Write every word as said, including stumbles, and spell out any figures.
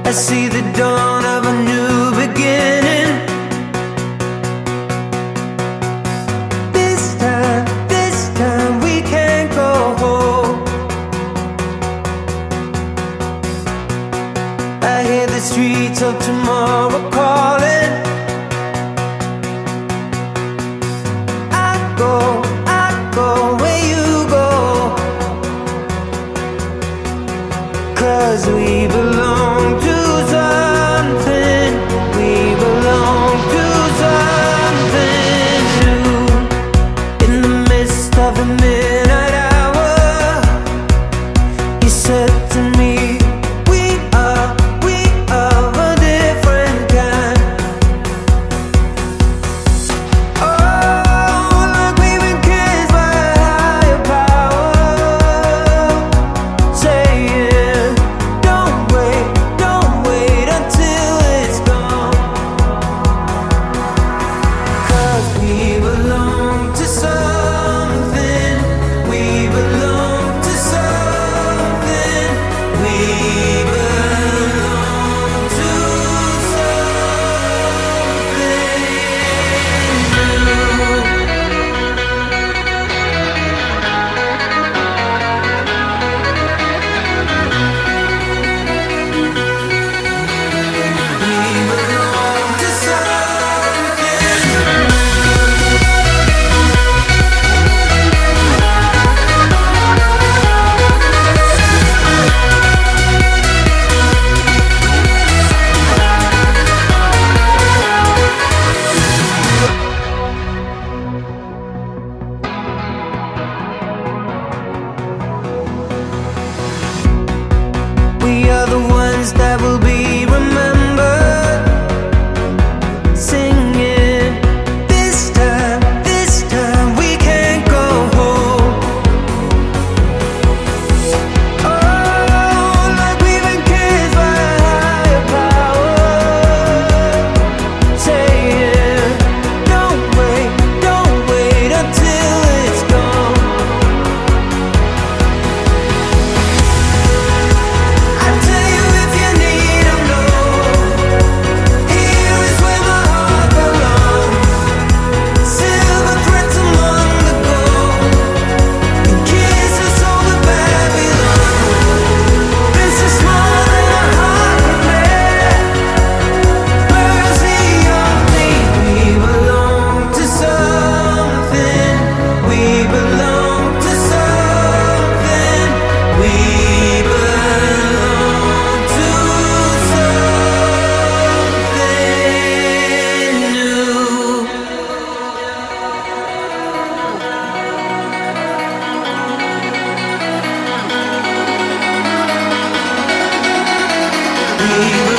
I see the dawn of a new beginning. This time, this time we can't go home. I hear the streets of tomorrow calling. I go, I go where you go, 'cause we belong to something. We belong to something new. In the midst of the midnight hour, you said to me, we are, we are a different kind. Oh, like we've been kissed by a higher power, saying, don't wait, don't wait until it's gone. 'Cause we belong to something. We belong to something. We belong to we are the ones that will be remembered, singing. This time, this time we can't go home. Oh, like we've been kissed by a higher power, saying, don't wait, don't wait until it's gone. I tell you if you need to know, here is where my heart belongs. Silver threads among the gold, and kisses over Babylon. This is more than a heart can bear. Mercy on me. We belong to something. We belong to something. We belong to something new. We